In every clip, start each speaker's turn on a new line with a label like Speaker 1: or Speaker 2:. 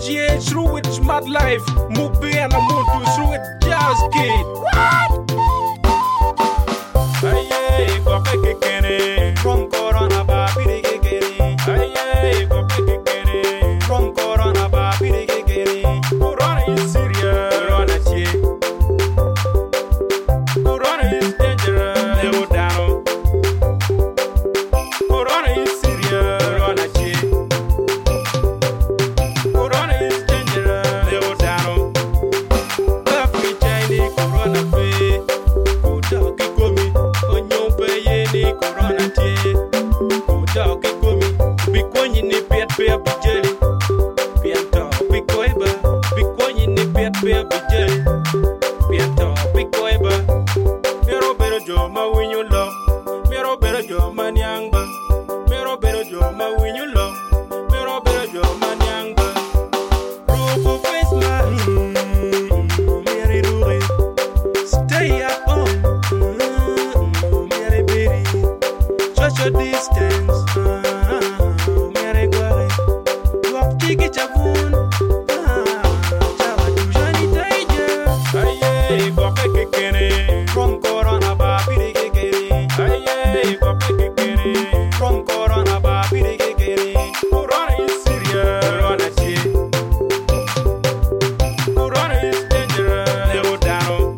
Speaker 1: Yeah, through it, smart life. Move and I'm to through it, just kid. What? Aye, go pick it from Corona, baby, aye, go pick it from Corona, baby, Corona is serious, Corona, Corona is dangerous, Leo down. Corona is serious, Corona, Corona is dangerous, Leo down. Every Chinese Corona pay, go dog, go me, on your pay, Corona tea, go dog, go me, be going in the bed, baby jelly, pianto, be coiba, be going in the bed, baby jelly, pianto, be coiba. Mero bero jo ma win you love. Mero bero jo ma nyangba. Mero bero jo ma win you love. Mero bero jo ma nyangba. Roof face man. Mary Ruri. Stay at home. Mary Berry. Social distance. Mary Guare. Walk tiki chavun. Chava tu jani taija. Aye, go pick it from Corona, baby, aye, go pick it from Corona, baby, Corona is serious, Corona, Corona is dangerous, Leo down.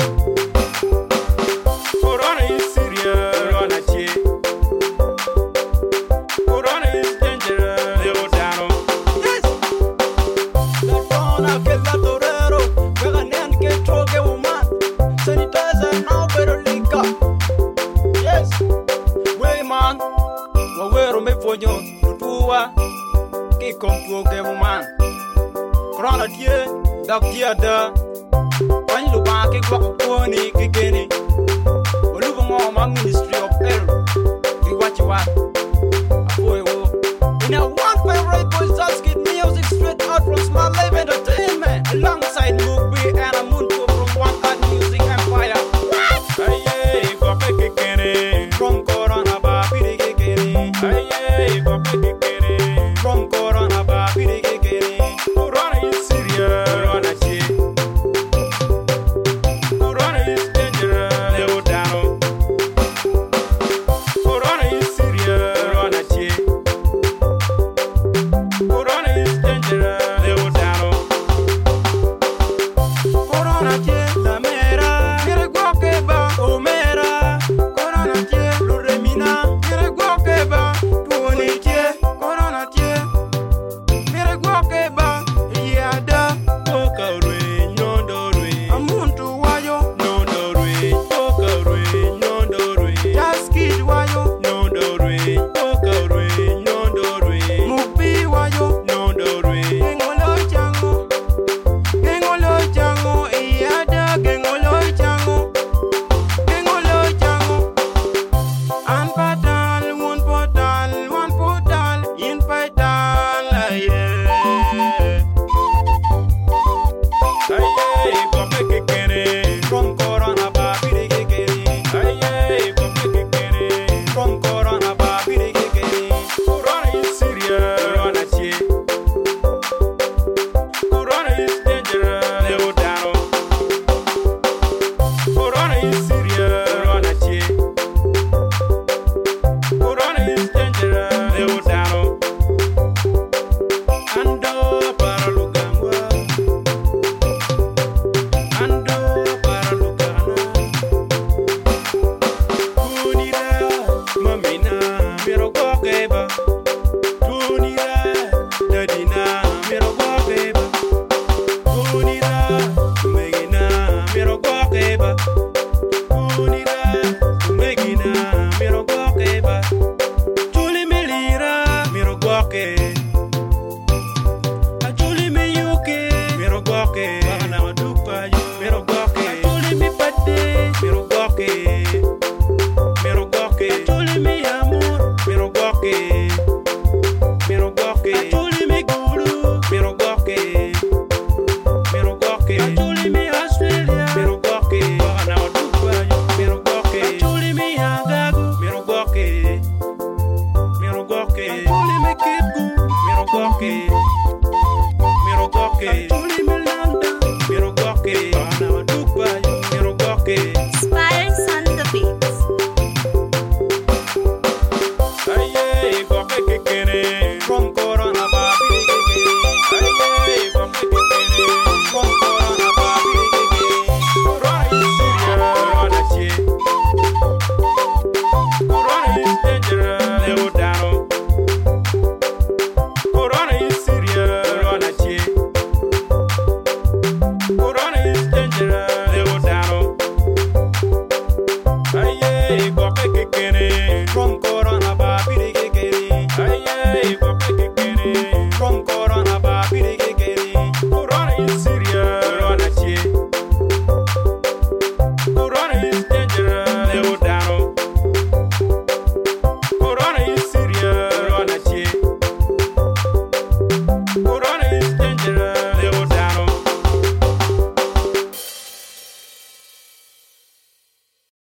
Speaker 1: Corona is serious, Corona, Corona is dangerous, Leo down. Yes, la Corona que la torero, que ganan que troque woman, sanitizer now better link up. Yes, way man, wawero me fonyo, tuwa, ki kompo ke woman. Corona tie, dak tie da, wany luba ki kwa kukoni ki geni. Olubu ngoma Ministry of Health, ki wachi wa, apoe wo. In a one favorite voice, that's good music straight out from Smart Life.